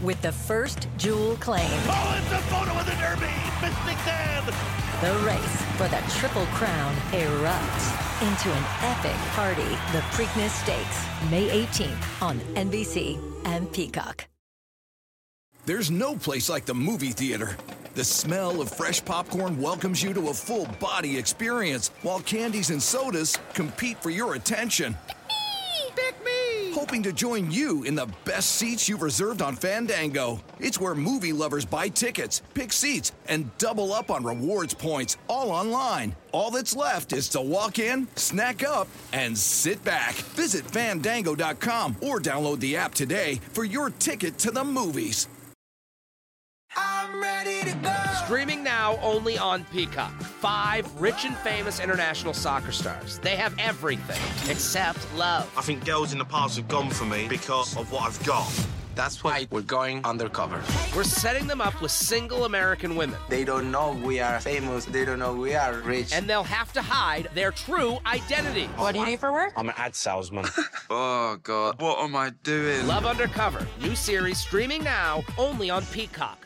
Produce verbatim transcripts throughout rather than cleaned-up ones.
with the first Jewel claim. Oh, it's a photo of the Derby! Mystic Dan! The race for the Triple Crown erupts into an epic party. The Preakness Stakes, May eighteenth on N B C and Peacock. There's no place like the movie theater. The smell of fresh popcorn welcomes you to a full-body experience, while candies and sodas compete for your attention. Pick me! Hoping to join you in the best seats you've reserved on Fandango. It's where movie lovers buy tickets, pick seats, and double up on rewards points, all online. All that's left is to walk in, snack up, and sit back. Visit Fandango dot com or download the app today for your ticket to the movies. I'm ready to go. Streaming now only on Peacock. Five rich and famous international soccer stars. They have everything except love. I think girls in the past have gone for me because of what I've got. That's why we're going undercover. We're setting them up with single American women. They don't know we are famous. They don't know we are rich. And they'll have to hide their true identity. What do you do for work? I'm an ad salesman. Oh, God. What am I doing? Love Undercover. New series streaming now only on Peacock.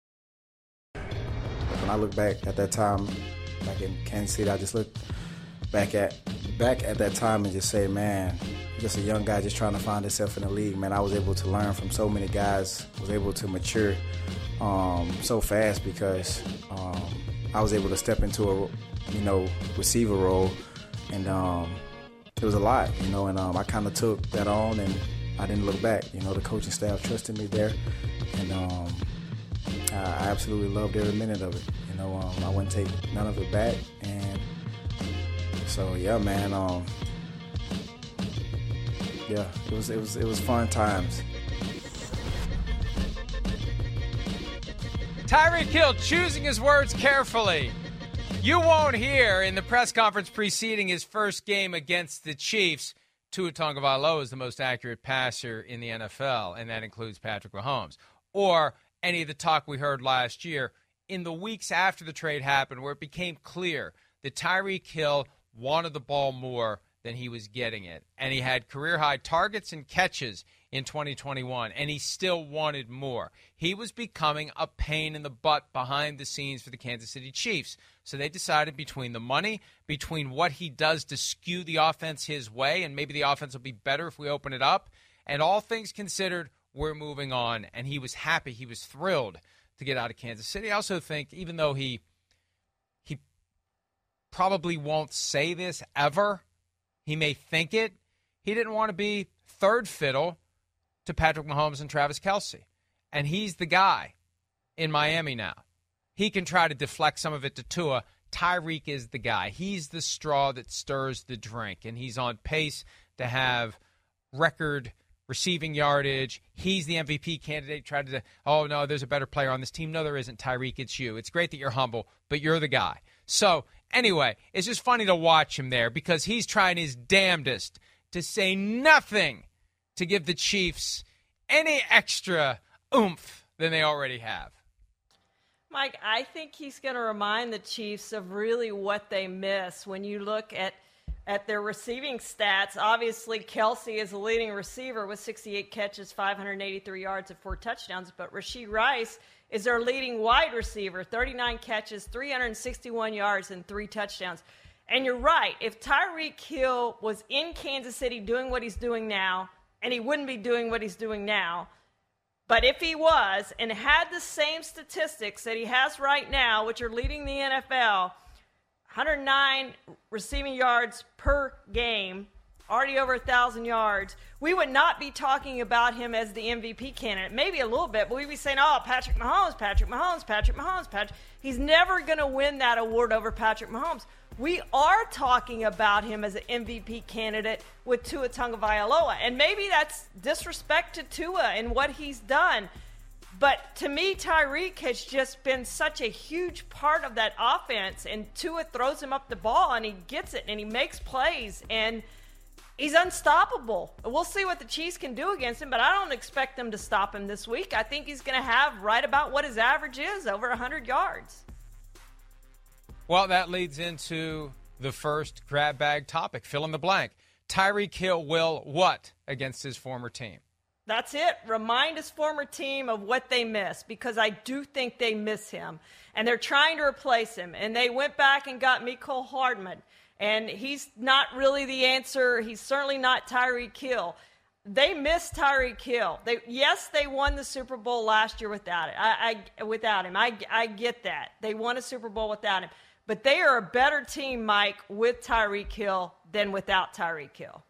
When I look back at that time, back in Kansas City, I just look back at back at that time and just say, man, just a young guy just trying to find himself in the league. Man, I was able to learn from so many guys, was able to mature um, so fast because um, I was able to step into a, you know, receiver role, and um, it was a lot, you know, and um, I kind of took that on, and I didn't look back. You know, the coaching staff trusted me there, and um, I absolutely loved every minute of it. You know, um, I wouldn't take none of it back, and so yeah, man. Um, yeah, it was it was it was fun times. Tyreek Hill choosing his words carefully. You won't hear in the press conference preceding his first game against the Chiefs, Tua Tagovailoa is the most accurate passer in the N F L, and that includes Patrick Mahomes, or any of the talk we heard last year in the weeks after the trade happened, where it became clear that Tyreek Hill wanted the ball more than he was getting it. And he had career-high targets and catches in twenty twenty-one, and he still wanted more. He was becoming a pain in the butt behind the scenes for the Kansas City Chiefs. So they decided between the money, between what he does to skew the offense his way, and maybe the offense will be better if we open it up, and all things considered, we're moving on. And he was happy. He was thrilled to get out of Kansas City. I also think, even though he he probably won't say this ever, he may think it, he didn't want to be third fiddle to Patrick Mahomes and Travis Kelce. And he's the guy in Miami now. He can try to deflect some of it to Tua. Tyreek is the guy. He's the straw that stirs the drink. And he's on pace to have record receiving yardage. He's the M V P candidate. Tried to, oh, no, there's a better player on this team. No, there isn't, Tyreek. It's you. It's great that you're humble, but you're the guy. So, anyway, it's just funny to watch him there because he's trying his damnedest to say nothing to give the Chiefs any extra oomph than they already have. Mike, I think he's going to remind the Chiefs of really what they miss when you look at At their receiving stats. Obviously, Kelce is the leading receiver with sixty-eight catches, five hundred eighty-three yards, and four touchdowns. But Rashee Rice is their leading wide receiver, thirty-nine catches, three hundred sixty-one yards, and three touchdowns. And you're right. If Tyreek Hill was in Kansas City doing what he's doing now, and he wouldn't be doing what he's doing now, but if he was and had the same statistics that he has right now, which are leading the N F L, one hundred nine receiving yards per game, already over one thousand yards, we would not be talking about him as the M V P candidate. Maybe a little bit, but we'd be saying, oh, Patrick Mahomes, Patrick Mahomes, Patrick Mahomes, Patrick. He's never going to win that award over Patrick Mahomes. We are talking about him as an M V P candidate with Tua Tagovailoa, and maybe that's disrespect to Tua and what he's done. But to me, Tyreek has just been such a huge part of that offense, and Tua throws him up the ball, and he gets it, and he makes plays, and he's unstoppable. We'll see what the Chiefs can do against him, but I don't expect them to stop him this week. I think he's going to have right about what his average is, over one hundred yards. Well, that leads into the first grab bag topic. Fill in the blank. Tyreek Hill will what against his former team? That's it. Remind his former team of what they miss, because I do think they miss him. And they're trying to replace him. And they went back and got Mecole Hardman. And he's not really the answer. He's certainly not Tyreek Hill. They miss Tyreek Hill. They, yes, they won the Super Bowl last year without it. I, I without him. I, I get that. They won a Super Bowl without him. But they are a better team, Mike, with Tyreek Hill than without Tyreek Hill.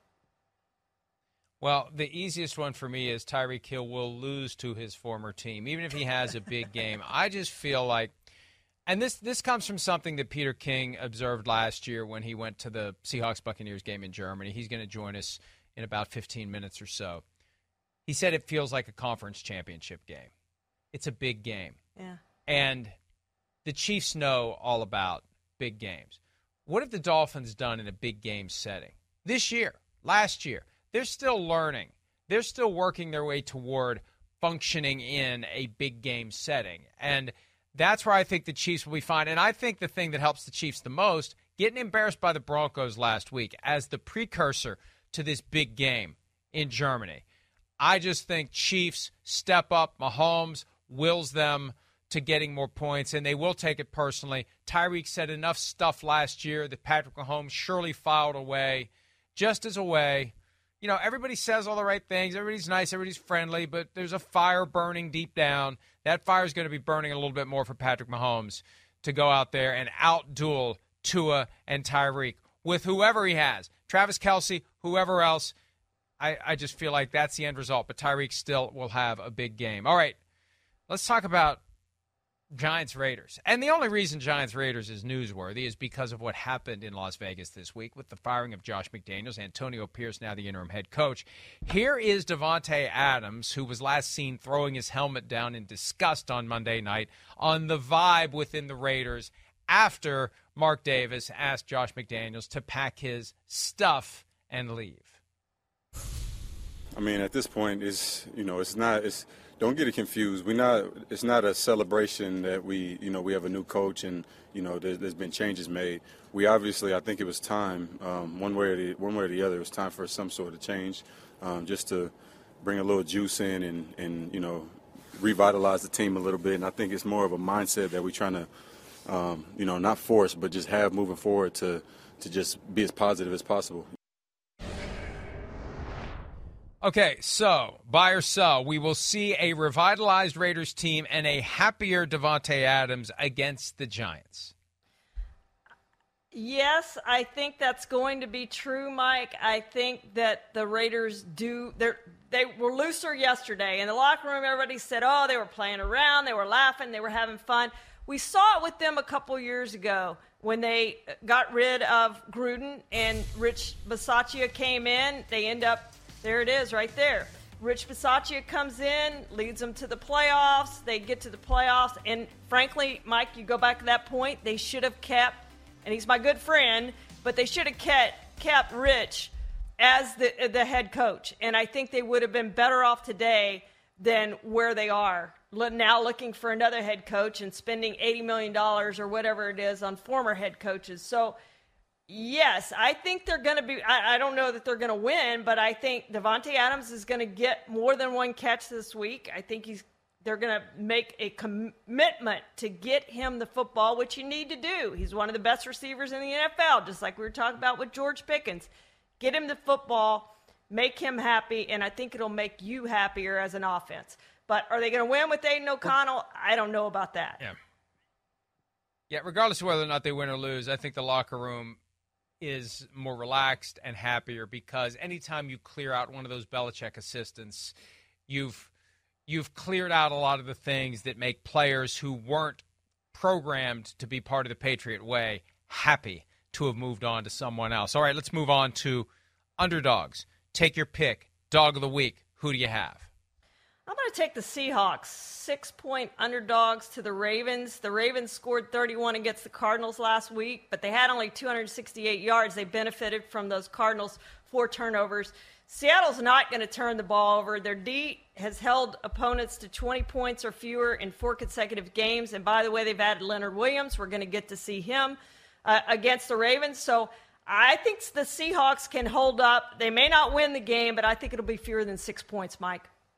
Well, the easiest one for me is Tyreek Hill will lose to his former team, even if he has a big game. I just feel like, and this this comes from something that Peter King observed last year when he went to the Seahawks-Buccaneers game in Germany. He's going to join us in about fifteen minutes or so. He said it feels like a conference championship game. It's a big game. Yeah. And the Chiefs know all about big games. What have the Dolphins done in a big game setting? This year, last year, they're still learning. They're still working their way toward functioning in a big game setting. And that's where I think the Chiefs will be fine. And I think the thing that helps the Chiefs the most, getting embarrassed by the Broncos last week as the precursor to this big game in Germany. I just think Chiefs step up. Mahomes wills them to getting more points, and they will take it personally. Tyreek said enough stuff last year that Patrick Mahomes surely filed away, just as a way. You know, everybody says all the right things. Everybody's nice. Everybody's friendly. But there's a fire burning deep down. That fire is going to be burning a little bit more for Patrick Mahomes to go out there and out-duel Tua and Tyreek with whoever he has. Travis Kelce, whoever else. I, I just feel like that's the end result. But Tyreek still will have a big game. All right, let's talk about Giants-Raiders. And the only reason Giants-Raiders is newsworthy is because of what happened in Las Vegas this week with the firing of Josh McDaniels, Antonio Pierce, now the interim head coach. Here is Davante Adams, who was last seen throwing his helmet down in disgust on Monday night, on the vibe within the Raiders after Mark Davis asked Josh McDaniels to pack his stuff and leave. I mean, at this point, it's, you know, it's not, it's, don't get it confused. We not, it's not a celebration that we, you know, we have a new coach and, you know, there's, there's been changes made. We obviously, I think it was time, um, one way or the one way or the other, it was time for some sort of change, um, just to bring a little juice in and, and, you know, revitalize the team a little bit. And I think it's more of a mindset that we're trying to, um, you know, not force, but just have moving forward to, to just be as positive as possible. Okay, so, buy or sell, we will see a revitalized Raiders team and a happier Davante Adams against the Giants. Yes, I think that's going to be true, Mike. I think that the Raiders do – they were looser yesterday. In the locker room, everybody said, oh, they were playing around, they were laughing, they were having fun. We saw it with them a couple years ago when they got rid of Gruden and Rich Bisaccia came in. They end up – there it is right there. Rich Bisaccia comes in, leads them to the playoffs. They get to the playoffs. And frankly, Mike, you go back to that point, they should have kept, and he's my good friend, but they should have kept, kept Rich as the, the head coach. And I think they would have been better off today than where they are. Now looking for another head coach and spending eighty million dollars or whatever it is on former head coaches. So, yes, I think they're going to be – I don't know that they're going to win, but I think Davante Adams is going to get more than one catch this week. I think he's they're going to make a commitment to get him the football, which you need to do. He's one of the best receivers in the N F L, just like we were talking about with George Pickens. Get him the football, make him happy, and I think it'll make you happier as an offense. But are they going to win with Aiden O'Connell? I don't know about that. Yeah. Yeah, regardless of whether or not they win or lose, I think the locker room – is more relaxed and happier because anytime you clear out one of those Belichick assistants, you've you've cleared out a lot of the things that make players who weren't programmed to be part of the Patriot way happy to have moved on to someone else. All right, let's move on to underdogs. Take your pick. Dog of the week. Who do you have? I'm going to take the Seahawks, six-point underdogs to the Ravens. The Ravens scored thirty-one against the Cardinals last week, but they had only two hundred sixty-eight yards. They benefited from those Cardinals' four turnovers. Seattle's not going to turn the ball over. Their D has held opponents to twenty points or fewer in four consecutive games. And by the way, they've added Leonard Williams. We're going to get to see him uh, against the Ravens. So I think the Seahawks can hold up. They may not win the game, but I think it'll be fewer than six points, Mike.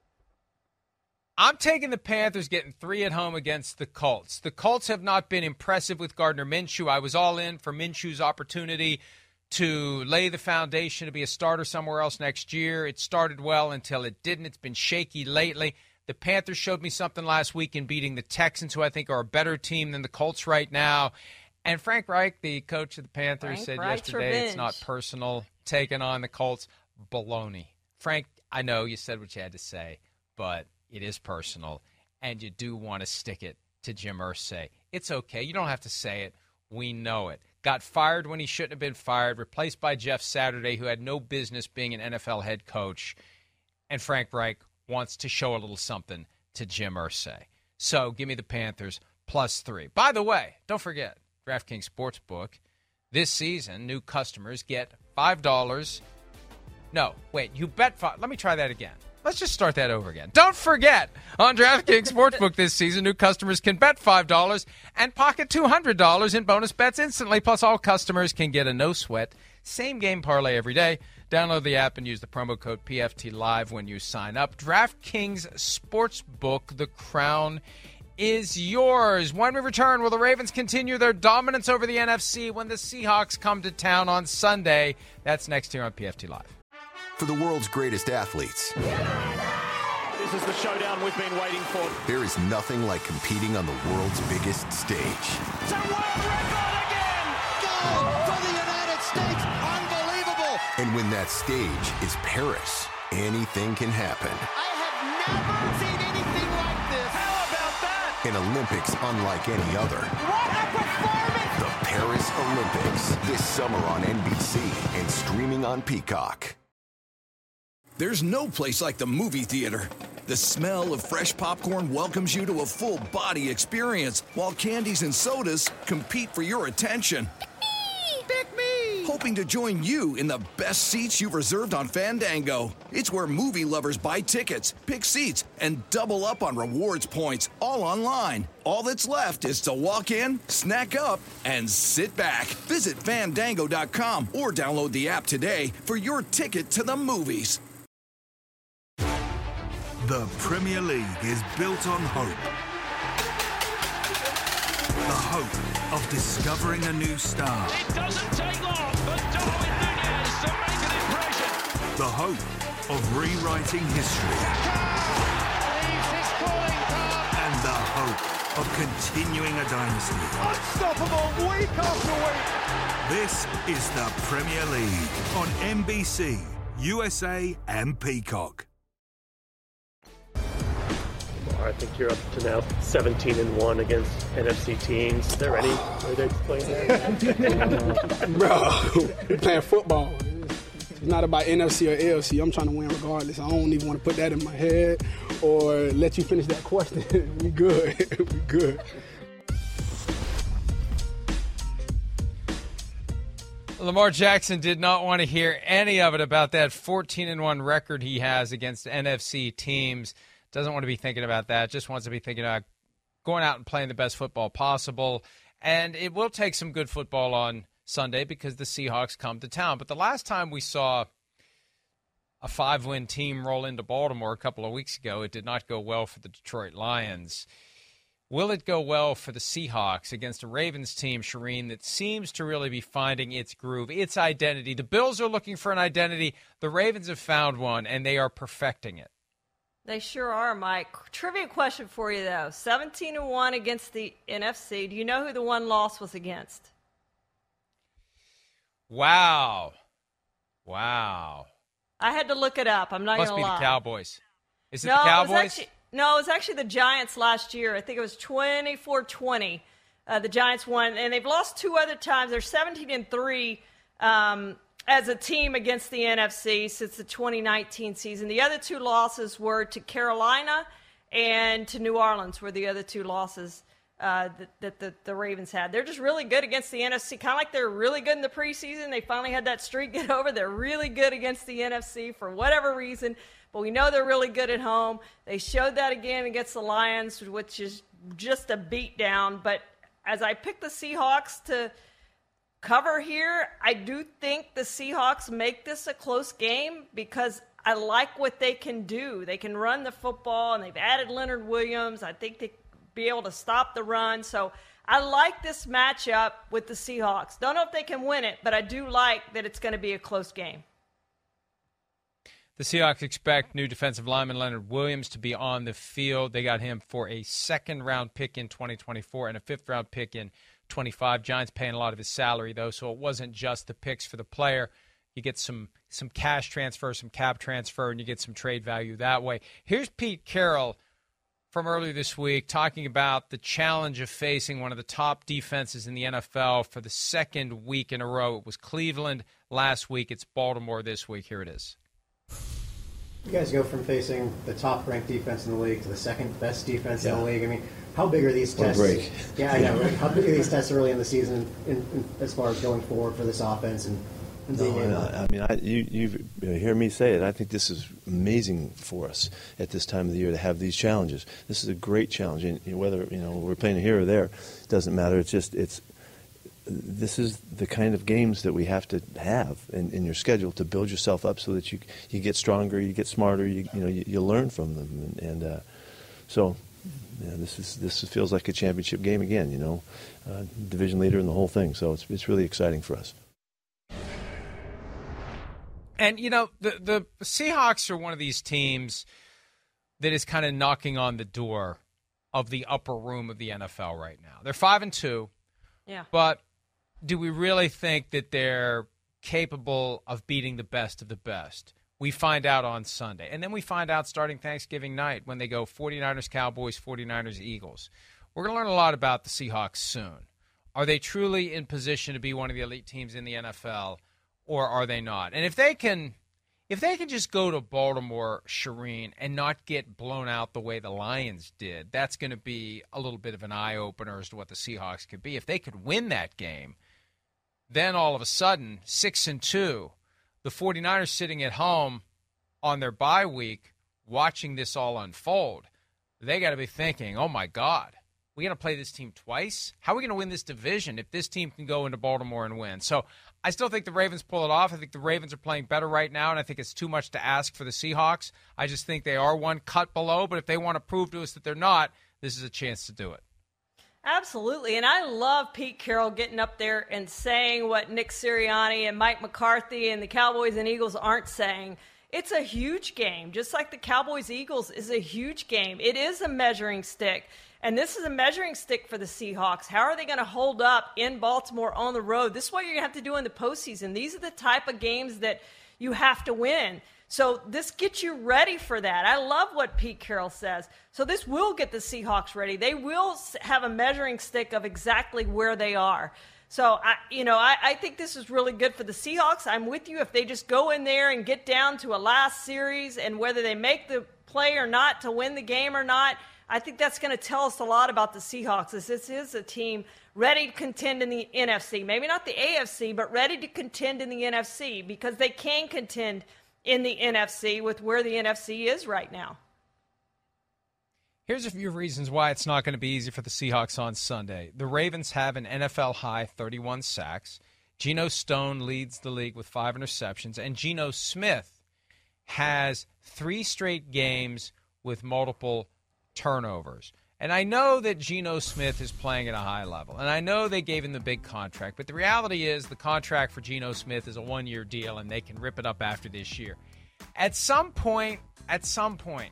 I'm taking the Panthers getting three at home against the Colts. The Colts have not been impressive with Gardner Minshew. I was all in for Minshew's opportunity to lay the foundation to be a starter somewhere else next year. It started well until it didn't. It's been shaky lately. The Panthers showed me something last week in beating the Texans, who I think are a better team than the Colts right now. And Frank Reich, the coach of the Panthers, Frank said Reich's yesterday revenge. It's not personal, taking on the Colts. Baloney. Frank, I know you said what you had to say, but it is personal, and you do want to stick it to Jim Irsay. It's okay. You don't have to say it. We know it. Got fired when he shouldn't have been fired, replaced by Jeff Saturday, who had no business being an N F L head coach. And Frank Reich wants to show a little something to Jim Irsay. So give me the Panthers plus three. By the way, don't forget, DraftKings Sportsbook, this season, new customers get five dollars. No, wait, you bet five. Let me try that again. Let's just start that over again. Don't forget, on DraftKings Sportsbook this season, new customers can bet five dollars and pocket two hundred dollars in bonus bets instantly. Plus, all customers can get a no-sweat, same-game parlay every day. Download the app and use the promo code P F T Live when you sign up. DraftKings Sportsbook, the crown is yours. When we return, will the Ravens continue their dominance over the N F C when the Seahawks come to town on Sunday? That's next here on P F T Live. For the world's greatest athletes, This is the showdown we've been waiting for. there is nothing like competing on the world's biggest stage. It's a world record again! Gold for the United States! Unbelievable! And when that stage is Paris, anything can happen. I have never seen anything like this. How about that? An Olympics unlike any other. What a performance! The Paris Olympics, this summer on N B C and streaming on Peacock. There's no place like the movie theater. The smell of fresh popcorn welcomes you to a full-body experience, while candies and sodas compete for your attention. Pick me! Hoping to join you in the best seats you've reserved on Fandango. It's where movie lovers buy tickets, pick seats, and double up on rewards points, all online. All that's left is to walk in, snack up, and sit back. Visit Fandango dot com or download the app today for your ticket to the movies. The Premier League is built on hope. The hope of discovering a new star. It doesn't take long for Darwin Nunez to make an impression. The hope of rewriting history. Leaves his calling card. And the hope of continuing a dynasty. Unstoppable week after week. This is the Premier League on N B C, U S A and Peacock. I think you're up to now seventeen and one against N F C teams. Is there any way to explain that? Bro, we're playing football. It's not about N F C or A F C. I'm trying to win regardless. I don't even want to put that in my head or let you finish that question. We good. We good. Lamar Jackson did not want to hear any of it about that fourteen and one record he has against N F C teams. Doesn't want to be thinking about that. Just wants to be thinking about going out and playing the best football possible. And it will take some good football on Sunday because the Seahawks come to town. But the last time we saw a five-win team roll into Baltimore a couple of weeks ago, it did not go well for the Detroit Lions. Will it go well for the Seahawks against a Ravens team, Shireen, that seems to really be finding its groove, its identity? The Bills are looking for an identity. The Ravens have found one, and they are perfecting it. They sure are, Mike. Trivia question for you, though. seventeen and one against the N F C. Do you know who the one loss was against? Wow. Wow. I had to look it up. I'm not going to lie. Must be the Cowboys. Is it no, the Cowboys? It was actually, no, it was actually the Giants last year. I think it was twenty-four twenty. Uh, the Giants won, and they've lost two other times. They're seventeen and three um, as a team against the N F C since the twenty nineteen season. The other two losses were to Carolina and to New Orleans were the other two losses uh, that, that the, the Ravens had. They're just really good against the N F C, kind of like they're really good in the preseason. They finally had that streak get over. They're really good against the N F C for whatever reason, but we know they're really good at home. They showed that again against the Lions, which is just a beatdown. But as I picked the Seahawks to cover here, I do think the Seahawks make this a close game because I like what they can do. They can run the football, and they've added Leonard Williams. I think they be able to stop the run. So I like this matchup with the Seahawks. Don't know if they can win it, but I do like that it's going to be a close game. The Seahawks expect new defensive lineman Leonard Williams to be on the field. They got him for a second-round pick in twenty twenty-four and a fifth-round pick in twenty-five. Giants paying a lot of his salary, though, so it wasn't just the picks for the player. You get some some cash transfer, some cap transfer, and you get some trade value that way. Here's Pete Carroll from earlier this week talking about the challenge of facing one of the top defenses in the N F L for the second week in a row. It was Cleveland last week. It's Baltimore this week. Here it is. You guys go from facing the top-ranked defense in the league to the second-best defense yeah. in the league. I mean, how big are these what tests? A break. Yeah, I know. Right? How big are these tests early in the season in, in, as far as going forward for this offense and, and being no, able? I, I mean, I, you, you hear me say it. I think this is amazing for us at this time of the year to have these challenges. This is a great challenge, and whether you know we're playing here or there, it doesn't matter. It's just it's. This is the kind of games that we have to have in, in your schedule to build yourself up so that you you get stronger, you get smarter, you you know you, you learn from them, and, and uh, so yeah, this is this feels like a championship game again. You know, uh, division leader and the whole thing. So it's it's really exciting for us. And you know the the Seahawks are one of these teams that is kind of knocking on the door of the upper room of the N F L right now. They're five and two, yeah, but do we really think that they're capable of beating the best of the best? We find out on Sunday. And then we find out starting Thanksgiving night when they go 49ers, Cowboys, 49ers, Eagles. We're going to learn a lot about the Seahawks soon. Are they truly in position to be one of the elite teams in the N F L, or are they not? And if they can if they can just go to Baltimore, Shireen, and not get blown out the way the Lions did, that's going to be a little bit of an eye-opener as to what the Seahawks could be. If they could win that game, then all of a sudden, six and two, the 49ers sitting at home on their bye week watching this all unfold, they got to be thinking, oh, my God, we got to play this team twice? How are we going to win this division if this team can go into Baltimore and win? So I still think the Ravens pull it off. I think the Ravens are playing better right now, and I think it's too much to ask for the Seahawks. I just think they are one cut below, but if they want to prove to us that they're not, this is a chance to do it. Absolutely, and I love Pete Carroll getting up there and saying what Nick Sirianni and Mike McCarthy and the Cowboys and Eagles aren't saying. It's a huge game, just like the Cowboys-Eagles is a huge game. It is a measuring stick, and this is a measuring stick for the Seahawks. How are they going to hold up in Baltimore on the road? This is what you're going to have to do in the postseason. These are the type of games that you have to win. So this gets you ready for that. I love what Pete Carroll says. So this will get the Seahawks ready. They will have a measuring stick of exactly where they are. So, I, you know, I, I think this is really good for the Seahawks. I'm with you. If they just go in there and get down to a last series, and whether they make the play or not to win the game or not, I think that's going to tell us a lot about the Seahawks. This, this is a team ready to contend in the N F C. Maybe not the A F C, but ready to contend in the N F C, because they can contend in the N F C with where the N F C is right now. Here's a few reasons why it's not going to be easy for the Seahawks on Sunday. The Ravens have an N F L-high thirty-one sacks. Geno Stone leads the league with five interceptions. And Geno Smith has three straight games with multiple turnovers. And I know that Geno Smith is playing at a high level, and I know they gave him the big contract, but the reality is the contract for Geno Smith is a one-year deal, and they can rip it up after this year. At some point, at some point,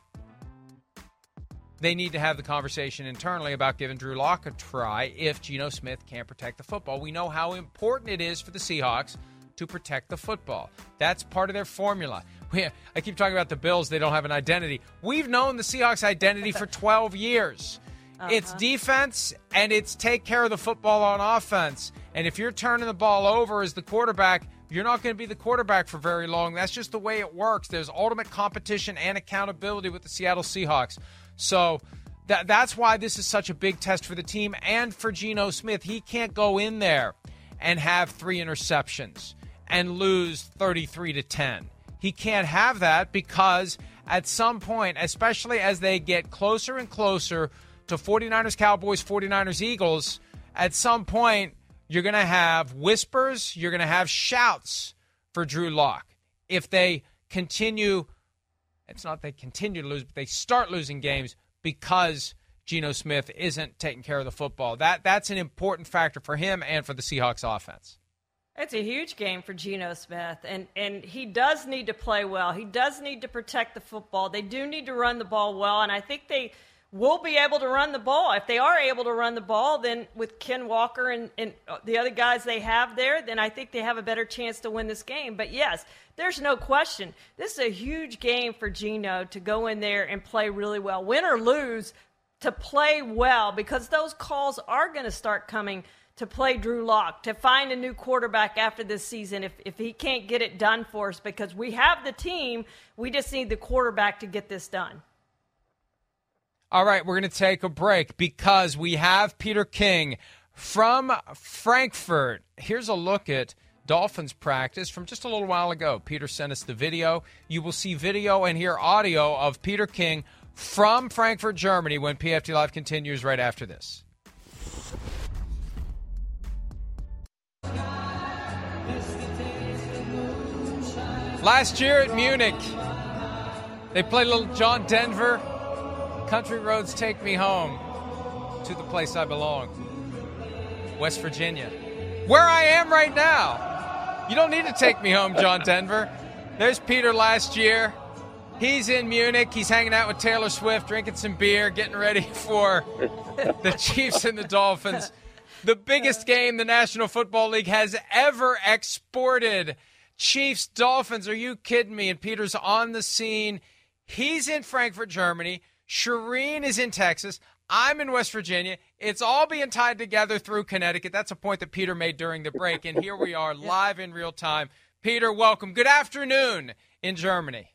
they need to have the conversation internally about giving Drew Lock a try if Geno Smith can't protect the football. We know how important it is for the Seahawks to protect the football. That's part of their formula. We, I keep talking about the Bills. They don't have an identity. We've known the Seahawks' identity for twelve years. Uh-huh. It's defense, and it's take care of the football on offense. And if you're turning the ball over as the quarterback, you're not going to be the quarterback for very long. That's just the way it works. There's ultimate competition and accountability with the Seattle Seahawks. So that that's why this is such a big test for the team and for Geno Smith. He can't go in there and have three interceptions and lose thirty-three to ten. He can't have that, because at some point, especially as they get closer and closer to 49ers, Cowboys, 49ers, Eagles, at some point you're going to have whispers, you're going to have shouts for Drew Lock. If they continue it's not they continue to lose, but they start losing games because Geno Smith isn't taking care of the football. That That's an important factor for him and for the Seahawks offense. It's a huge game for Geno Smith, and, and he does need to play well. He does need to protect the football. They do need to run the ball well, and I think they will be able to run the ball. If they are able to run the ball, then with Ken Walker and, and the other guys they have there, then I think they have a better chance to win this game. But, yes, there's no question. This is a huge game for Geno to go in there and play really well. Win or lose, to play well, because those calls are going to start coming to play Drew Lock, to find a new quarterback after this season if, if he can't get it done for us, because we have the team. We just need the quarterback to get this done. All right, we're going to take a break because we have Peter King from Frankfurt. Here's a look at Dolphins practice from just a little while ago. Peter sent us the video. You will see video and hear audio of Peter King from Frankfurt, Germany, when P F T Live continues right after this. Last year at Munich, they played a little John Denver. Country roads take me home to the place I belong, West Virginia, where I am right now. You don't need to take me home, John Denver. There's Peter last year. He's in Munich. He's hanging out with Taylor Swift, drinking some beer, getting ready for the Chiefs and the Dolphins. The biggest game the National Football League has ever exported. Chiefs, Dolphins, are you kidding me? And Peter's on the scene. He's in Frankfurt, Germany. Shireen is in Texas. I'm in West Virginia. It's all being tied together through Connecticut. That's a point that Peter made during the break. And here we are live in real time. Peter, welcome. Good afternoon in Germany.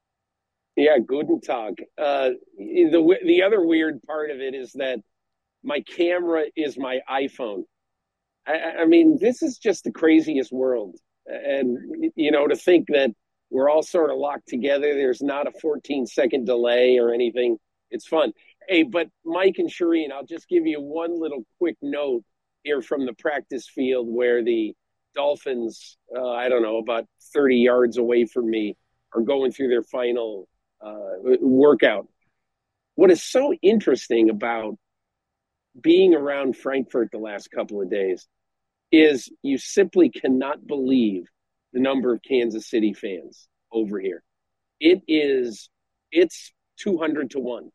Yeah, guten Tag. Uh, the, the other weird part of it is that my camera is my iPhone. I, I mean, this is just the craziest world. And, you know, to think that we're all sort of locked together. There's not a fourteen second delay or anything. It's fun. Hey, but Mike and Shireen, I'll just give you one little quick note here from the practice field where the Dolphins, uh, I don't know, about thirty yards away from me, are going through their final uh, workout. What is so interesting about being around Frankfurt the last couple of days is you simply cannot believe the number of Kansas City fans over here. It is, it's two hundred to one.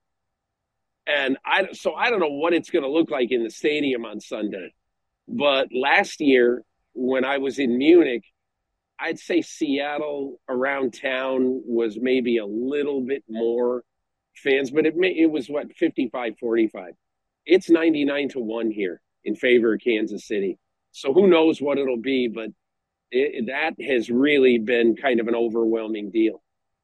And I, so I don't know what it's going to look like in the stadium on Sunday. But last year, when I was in Munich, I'd say Seattle around town was maybe a little bit more fans, but it, may, it was what, fifty-five forty-five. It's ninety-nine to one here in favor of Kansas City. So who knows what it'll be, but it, that has really been kind of an overwhelming deal.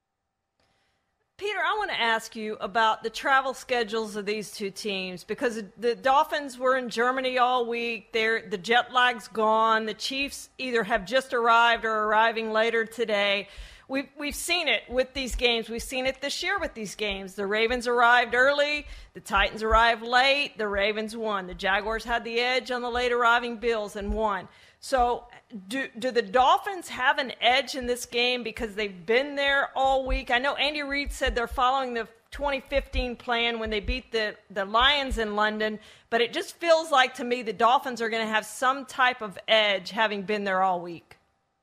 Peter, I want to ask you about the travel schedules of these two teams, because the Dolphins were in Germany all week. They're, the jet lag's gone. The Chiefs either have just arrived or arriving later today. We've, we've seen it with these games. We've seen it this year with these games. The Ravens arrived early. The Titans arrived late. The Ravens won. The Jaguars had the edge on the late arriving Bills and won. So do, do the Dolphins have an edge in this game because they've been there all week? I know Andy Reid said they're following the twenty fifteen plan when they beat the, the Lions in London, but it just feels like to me the Dolphins are going to have some type of edge having been there all week.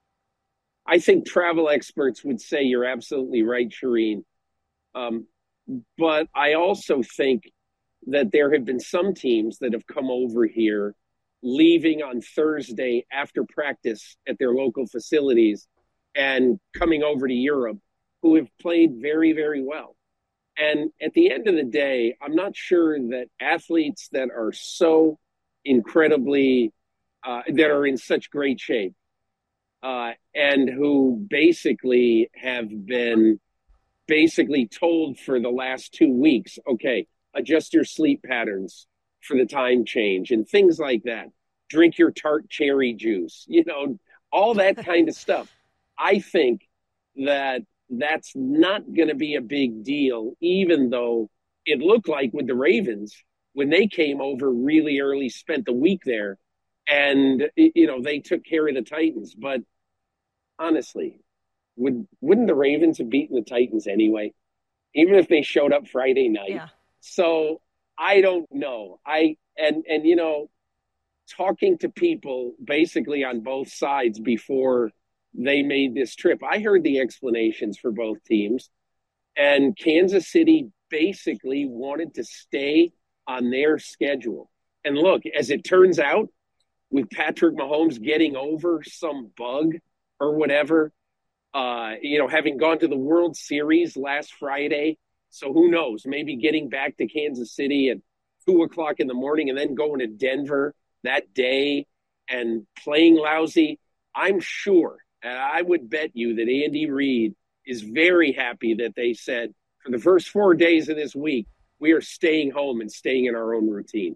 I think travel experts would say you're absolutely right, Shireen. Um, but I also think that there have been some teams that have come over here leaving on Thursday after practice at their local facilities and coming over to Europe who have played very, very well. And at the end of the day, I'm not sure that athletes that are so incredibly, uh, that are in such great shape, uh, and who basically have been basically told for the last two weeks, okay, adjust your sleep patterns for the time change and things like that. Drink your tart cherry juice, you know, all that kind of stuff. I think that that's not going to be a big deal, even though it looked like with the Ravens, when they came over really early, spent the week there, and, you know, they took care of the Titans. But honestly, would, wouldn't the Ravens have beaten the Titans anyway? even if they showed up Friday night. Yeah. So I don't know. I and and you know, talking to people basically on both sides before they made this trip, I heard the explanations for both teams, and Kansas City basically wanted to stay on their schedule. And look, as it turns out, with Patrick Mahomes getting over some bug or whatever, uh, you know, having gone to the World Series last Friday, so who knows, maybe getting back to Kansas City at two o'clock in the morning and then going to Denver that day and playing lousy. I'm sure, and I would bet you that Andy Reid is very happy that they said, for the first four days of this week, we are staying home and staying in our own routine.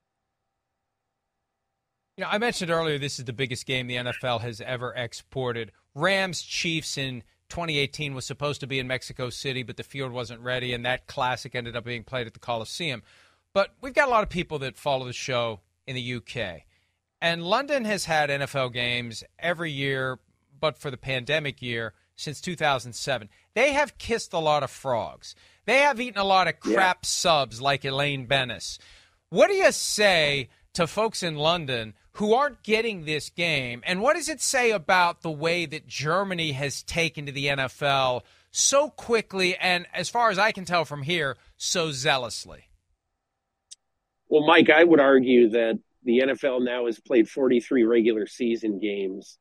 You know, I mentioned earlier this is the biggest game the N F L has ever exported. Rams Chiefs in twenty eighteen was supposed to be in Mexico City, but the field wasn't ready, and that classic ended up being played at the Coliseum. But we've got a lot of people that follow the show in the U K. And London has had N F L games every year, but for the pandemic year, since two thousand seven. They have kissed a lot of frogs. They have eaten a lot of crap yeah. subs like Elaine Bennis. What do you say to folks in London who aren't getting this game? And what does it say about the way that Germany has taken to the N F L so quickly and, as far as I can tell from here, so zealously? Well, Mike, I would argue that the N F L now has played forty-three regular season games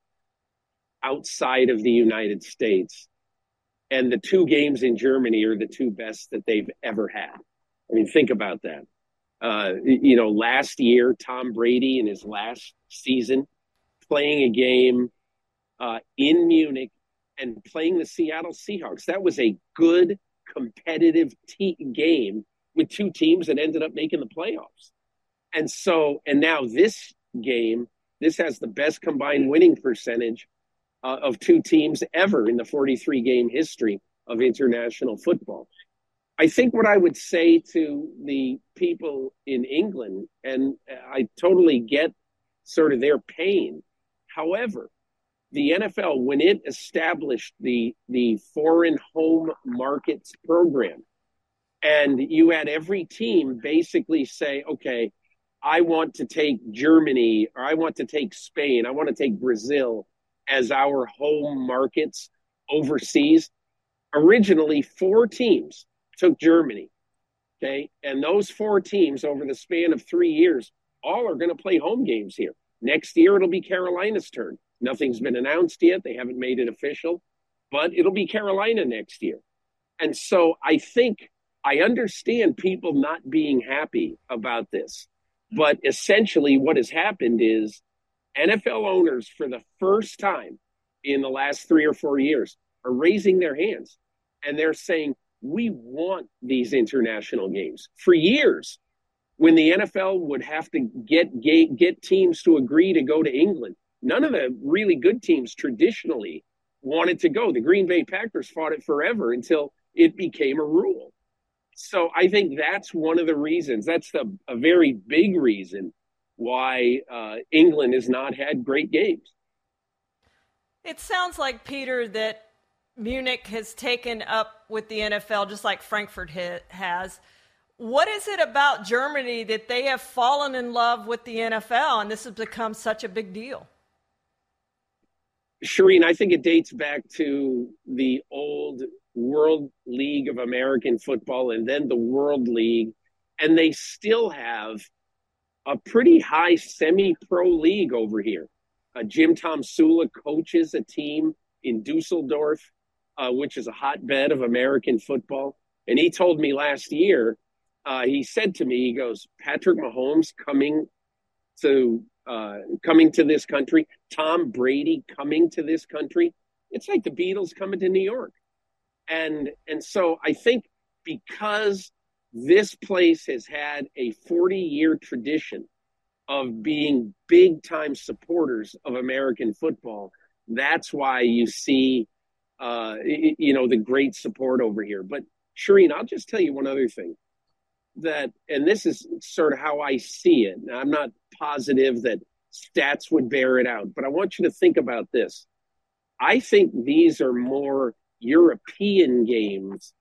outside of the United States. And the two games in Germany are the two best that they've ever had. I mean, think about that. Uh, you know, last year, Tom Brady in his last season playing a game uh, in Munich and playing the Seattle Seahawks. That was a good, competitive te- game with two teams that ended up making the playoffs. And so, and now this game, this has the best combined winning percentage uh, of two teams ever in the forty-three game history of international football. I think what I would say to the people in England, and I totally get sort of their pain. However, the N F L, when it established the, the foreign home markets program, and you had every team basically say, okay, I want to take Germany, or I want to take Spain, I want to take Brazil as our home markets overseas. Originally, four teams took Germany, okay? And those four teams over the span of three years, all are going to play home games here. Next year, it'll be Carolina's turn. Nothing's been announced yet. They haven't made it official, but it'll be Carolina next year. And so I think I understand people not being happy about this, but essentially what has happened is N F L owners, for the first time in the last three or four years, are raising their hands, and they're saying, we want these international games. For years, when the N F L would have to get, get get teams to agree to go to England, none of the really good teams traditionally wanted to go. The Green Bay Packers fought it forever until it became a rule. So I think that's one of the reasons. That's the, a very big reason why uh, England has not had great games. It sounds like, Peter, that Munich has taken up with the N F L just like Frankfurt has. What is it about Germany that they have fallen in love with the N F L and this has become such a big deal? Shireen, I think it dates back to the old World League of American Football and then the World League. And they still have a pretty high semi-pro league over here. Uh, Jim Tom Sula coaches a team in Dusseldorf, uh, which is a hotbed of American football. And he told me last year, uh, he said to me, he goes, Patrick Mahomes coming to uh, coming to this country, Tom Brady coming to this country, it's like the Beatles coming to New York. And and so I think because this place has had a forty-year tradition of being big-time supporters of American football, that's why you see, uh, you know, the great support over here. But, Shireen, I'll just tell you one other thing. That, and this is sort of how I see it. Now, I'm not positive that stats would bear it out, but I want you to think about this. I think these are more European games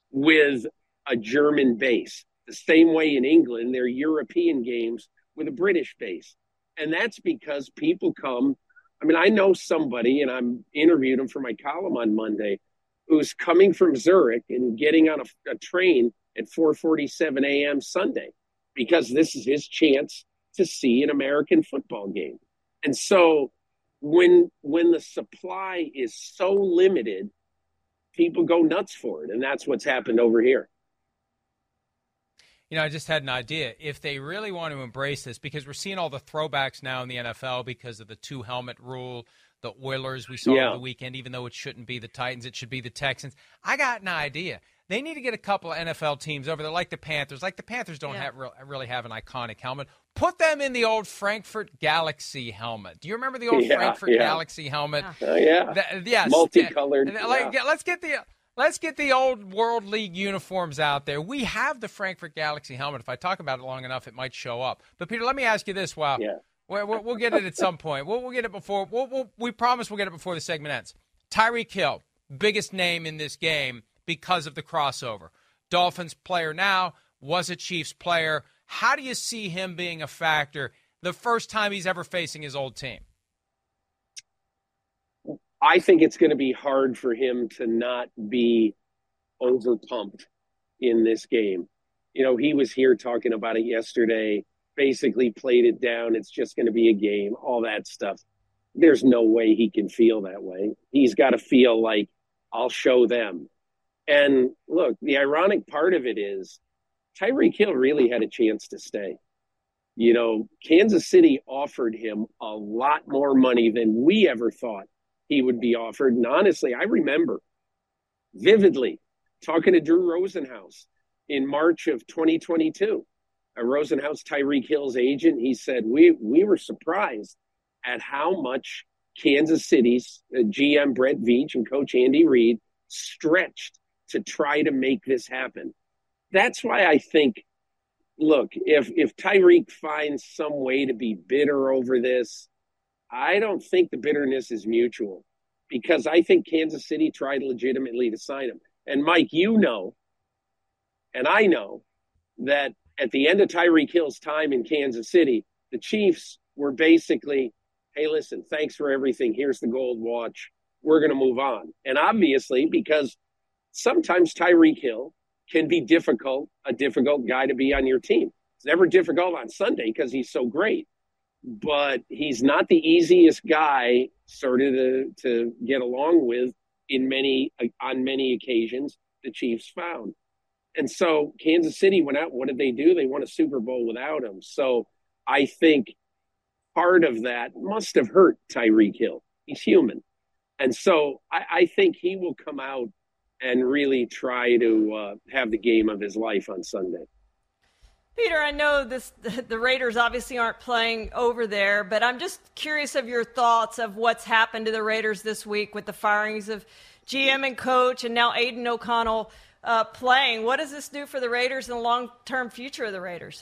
with a German base. The same way in England, they're European games with a British base. And that's because people come. I mean, I know somebody, and I'm interviewed him for my column on Monday, who's coming from Zurich and getting on a, a train at four forty-seven a.m. Sunday because this is his chance to see an American football game. And so when when the supply is so limited, people go nuts for it. And that's what's happened over here. You know, I just had an idea. If they really want to embrace this, because we're seeing all the throwbacks now in the N F L because of the two-helmet rule, the Oilers we saw Yeah. over the weekend, even though it shouldn't be the Titans, it should be the Texans. I got an idea. They need to get a couple of N F L teams over there, like the Panthers. Like the Panthers don't Yeah. have re- really have an iconic helmet. Put them in the old Frankfurt Galaxy helmet. Do you remember the old Yeah, Frankfurt yeah. Galaxy helmet? Oh, yeah. That- yes. Multicolored. And, like, yeah. Let's get the let's get the old World League uniforms out there. We have the Frankfurt Galaxy helmet. If I talk about it long enough, it might show up. But Peter, let me ask you this. Wow. Yeah. We'll, we'll, we'll get it at some point. We'll, we'll get it before. We'll, we'll, we promise we'll get it before the segment ends. Tyreek Hill, biggest name in this game because of the crossover. Dolphins player now, was a Chiefs player. How do you see him being a factor the first time he's ever facing his old team? I think it's going to be hard for him to not be overpumped in this game. You know, he was here talking about it yesterday, basically played it down. It's just going to be a game, all that stuff. There's no way he can feel that way. He's got to feel like, I'll show them. And look, the ironic part of it is Tyreek Hill really had a chance to stay. You know, Kansas City offered him a lot more money than we ever thought he would be offered. And honestly, I remember vividly talking to Drew Rosenhaus in March of twenty twenty-two. Uh, Rosenhaus, Tyreek Hill's agent, he said, we, we were surprised at how much Kansas City's uh, G M Brett Veach and Coach Andy Reid stretched to try to make this happen. That's why I think, look, if if Tyreek finds some way to be bitter over this, I don't think the bitterness is mutual, because I think Kansas City tried legitimately to sign him. And Mike, you know, and I know that at the end of Tyreek Hill's time in Kansas City, the Chiefs were basically, hey, listen, thanks for everything. Here's the gold watch. We're going to move on. And obviously, because sometimes Tyreek Hill can be difficult, a difficult guy to be on your team. It's never difficult on Sunday because he's so great. But he's not the easiest guy sort of to, to get along with in many on many occasions the Chiefs found. And so Kansas City went out. What did they do? They won a Super Bowl without him. So I think part of that must have hurt Tyreek Hill. He's human. And so I, I think he will come out and really try to uh, have the game of his life on Sunday. Peter, I know this, the Raiders obviously aren't playing over there, but I'm just curious of your thoughts of what's happened to the Raiders this week with the firings of G M and coach and now Aiden O'Connell uh, playing. What does this do for the Raiders and the long-term future of the Raiders?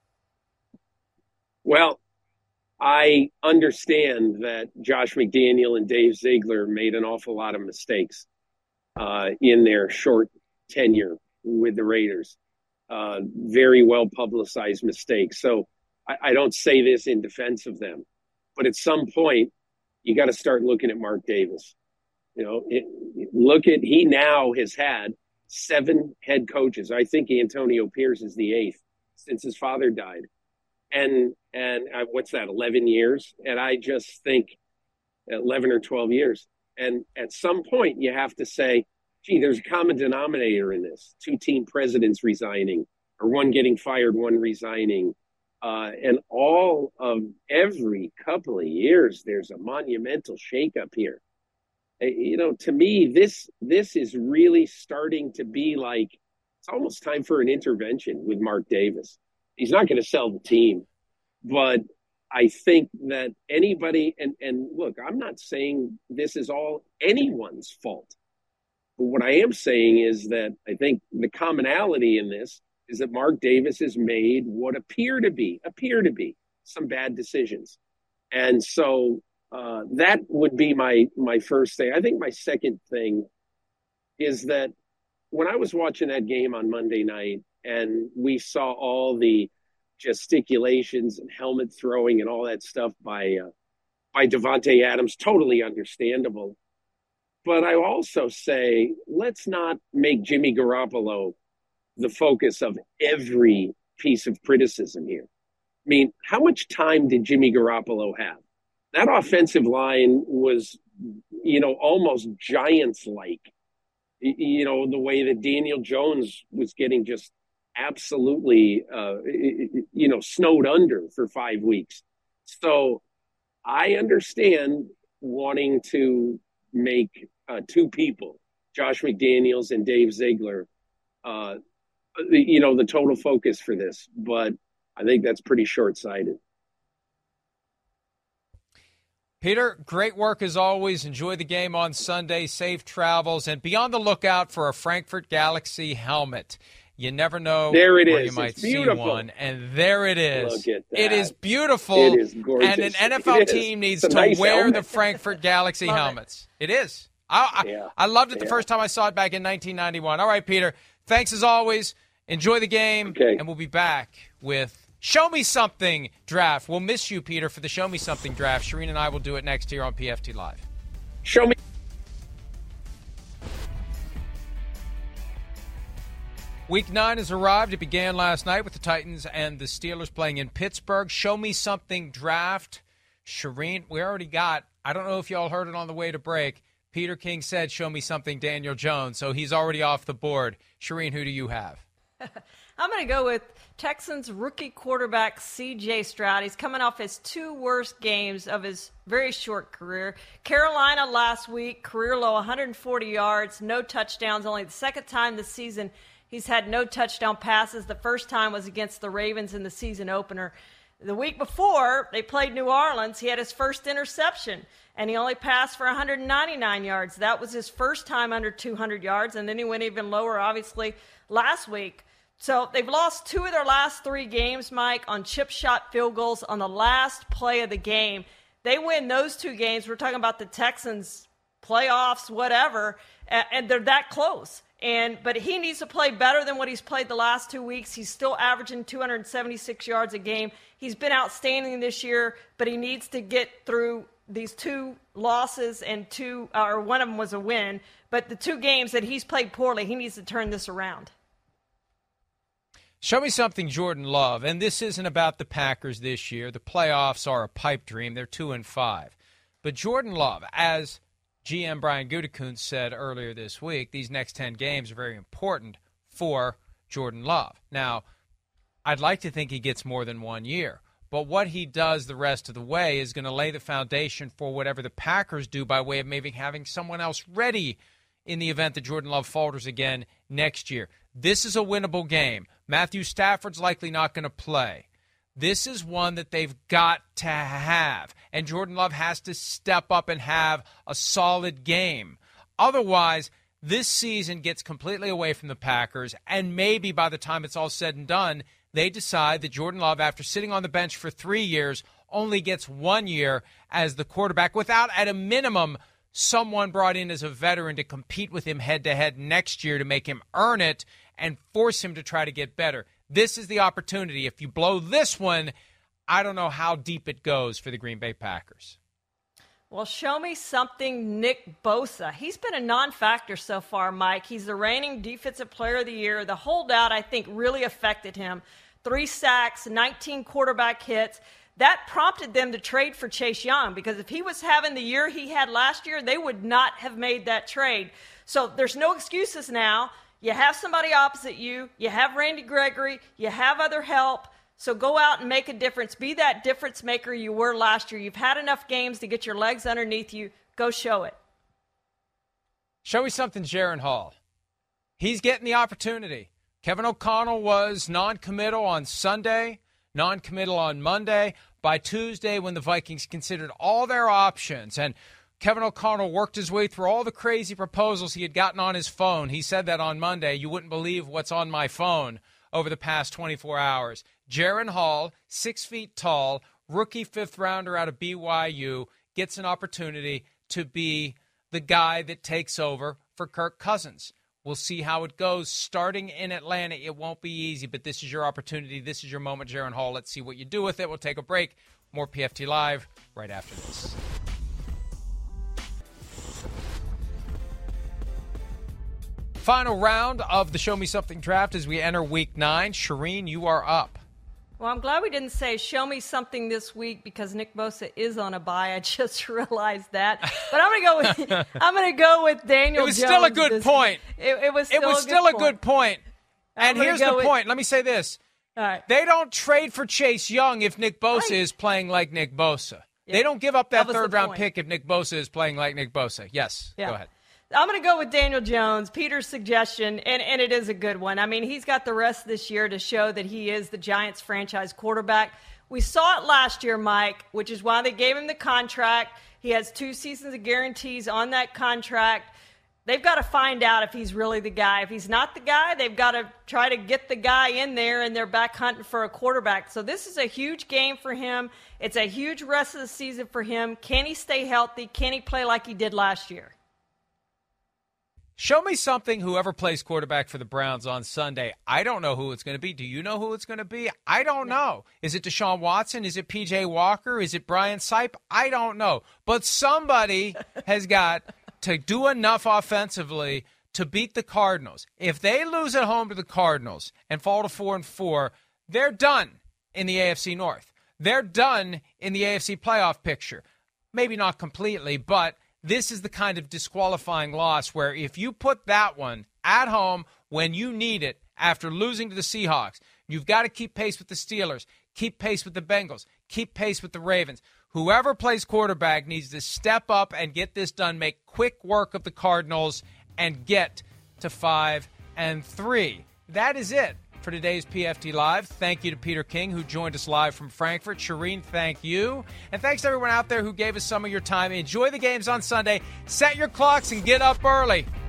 Well, I understand that Josh McDaniel and Dave Ziegler made an awful lot of mistakes uh, in their short tenure with the Raiders. Uh, very well publicized mistakes. So I, I don't say this in defense of them, but at some point you got to start looking at Mark Davis. You know, it, look at, he now has had seven head coaches. I think Antonio Pierce is the eighth since his father died. And, and uh, what's that, eleven years? And I just think eleven or twelve years. And at some point you have to say, gee, there's a common denominator in this. Two team presidents resigning, or one getting fired, one resigning. Uh, and all of every couple of years, there's a monumental shakeup here. Uh, you know, to me, this this is really starting to be like, it's almost time for an intervention with Mark Davis. He's not going to sell the team, but I think that anybody, and, and look, I'm not saying this is all anyone's fault. But what I am saying is that I think the commonality in this is that Mark Davis has made what appear to be, appear to be some bad decisions. And so uh, that would be my, my first thing. I think my second thing is that when I was watching that game on Monday night and we saw all the gesticulations and helmet throwing and all that stuff by uh, by Davante Adams, totally understandable. But I also say, let's not make Jimmy Garoppolo the focus of every piece of criticism here. I mean, how much time did Jimmy Garoppolo have? That offensive line was, you know, almost Giants-like. You know, the way that Daniel Jones was getting just absolutely, uh, you know, snowed under for five weeks. So I understand wanting to make uh, two people, Josh McDaniels and Dave Ziegler, uh, you know, the total focus for this. But I think that's pretty short-sighted. Peter, great work as always. Enjoy the game on Sunday. Safe travels. And be on the lookout for a Frankfurt Galaxy helmet. You never know there it where is. you might it's see beautiful. one. And there it is. Look at that. It is beautiful. It is gorgeous. And an N F L team needs to nice wear helmet. the Frankfurt Galaxy helmets. It, it is. I, I, yeah. I loved it the yeah. first time I saw it back in nineteen ninety-one. All right, Peter. Thanks as always. Enjoy the game. Okay. And we'll be back with Show Me Something draft. We'll miss you, Peter, for the Show Me Something draft. Shireen and I will do it next year on P F T Live. Show me. Week nine has arrived. It began last night with the Titans and the Steelers playing in Pittsburgh. Show Me Something draft. Shireen, we already got, I don't know if y'all heard it on the way to break. Peter King said, show me something Daniel Jones. So he's already off the board. Shireen, who do you have? I'm going to go with Texans rookie quarterback C J Stroud. He's coming off his two worst games of his very short career. Carolina last week, career low one hundred forty yards, no touchdowns. Only the second time this season he's had no touchdown passes. The first time was against the Ravens in the season opener. The week before, they played New Orleans. He had his first interception, and he only passed for one hundred ninety-nine yards. That was his first time under two hundred yards, and then he went even lower, obviously, last week. So they've lost two of their last three games, Mike, on chip shot field goals on the last play of the game. They win those two games. We're talking about the Texans playoffs, whatever, and they're that close. And but he needs to play better than what he's played the last two weeks. He's still averaging two hundred seventy-six yards a game. He's been outstanding this year, but he needs to get through these two losses and two, or one of them was a win. But the two games that he's played poorly, he needs to turn this around. Show me something Jordan Love, and this isn't about the Packers this year. The playoffs are a pipe dream. They're two and five. But Jordan Love, as G M Brian Gutekunst said earlier this week, these next ten games are very important for Jordan Love. Now, I'd like to think he gets more than one year, but what he does the rest of the way is going to lay the foundation for whatever the Packers do by way of maybe having someone else ready in the event that Jordan Love falters again next year. This is a winnable game. Matthew Stafford's likely not going to play. This is one that they've got to have, and Jordan Love has to step up and have a solid game. Otherwise, this season gets completely away from the Packers, and maybe by the time it's all said and done, they decide that Jordan Love, after sitting on the bench for three years, only gets one year as the quarterback without, at a minimum, someone brought in as a veteran to compete with him head-to-head next year to make him earn it and force him to try to get better. This is the opportunity. If you blow this one, I don't know how deep it goes for the Green Bay Packers. Well, show me something Nick Bosa. He's been a non-factor so far, Mike. He's the reigning Defensive Player of the Year. The holdout, I think, really affected him. Three sacks, nineteen quarterback hits. That prompted them to trade for Chase Young, because if he was having the year he had last year, they would not have made that trade. So there's no excuses now. You have somebody opposite you. You have Randy Gregory. You have other help. So go out and make a difference. Be that difference maker you were last year. You've had enough games to get your legs underneath you. Go show it. Show me something, Jaron Hall. He's getting the opportunity. Kevin O'Connell was non-committal on Sunday, non-committal on Monday. By Tuesday, when the Vikings considered all their options, and Kevin O'Connell worked his way through all the crazy proposals he had gotten on his phone. He said that on Monday. You wouldn't believe what's on my phone over the past twenty-four hours. Jaron Hall, six feet tall, rookie fifth rounder out of B Y U, gets an opportunity to be the guy that takes over for Kirk Cousins. We'll see how it goes. Starting in Atlanta, it won't be easy, but this is your opportunity. This is your moment, Jaron Hall. Let's see what you do with it. We'll take a break. More P F T Live right after this. Final round of the Show Me Something draft as we enter week nine. Shireen, you are up. Well, I'm glad we didn't say show me something this week because Nick Bosa is on a bye. I just realized that. But I'm going to go with I'm going to go with Daniel Jones. It was still a good point. It, it was still it was a still good a good point. And here's the with, point. Let me say this. All right. They don't trade for Chase Young if Nick Bosa right. is playing like Nick Bosa. Yeah. They don't give up that, that third round point. pick if Nick Bosa is playing like Nick Bosa. Yes. Yeah. Go ahead. I'm going to go with Daniel Jones, Peter's suggestion, and, and it is a good one. I mean, he's got the rest of this year to show that he is the Giants franchise quarterback. We saw it last year, Mike, which is why they gave him the contract. He has two seasons of guarantees on that contract. They've got to find out if he's really the guy. If he's not the guy, they've got to try to get the guy in there, and they're back hunting for a quarterback. So this is a huge game for him. It's a huge rest of the season for him. Can he stay healthy? Can he play like he did last year? Show me something, whoever plays quarterback for the Browns on Sunday. I don't know who it's going to be. Do you know who it's going to be? I don't no. know. Is it Deshaun Watson? Is it P J Walker? Is it Brian Sipe? I don't know. But somebody has got to do enough offensively to beat the Cardinals. If they lose at home to the Cardinals and fall to four and four, they're done in the A F C North. They're done in the A F C playoff picture. Maybe not completely, but this is the kind of disqualifying loss where if you put that one at home when you need it after losing to the Seahawks, you've got to keep pace with the Steelers, keep pace with the Bengals, keep pace with the Ravens. Whoever plays quarterback needs to step up and get this done, make quick work of the Cardinals, and get to five and three. That is it for today's P F T Live. Thank you to Peter King, who joined us live from Frankfurt. Shireen, thank you. And thanks to everyone out there who gave us some of your time. Enjoy the games on Sunday. Set your clocks and get up early.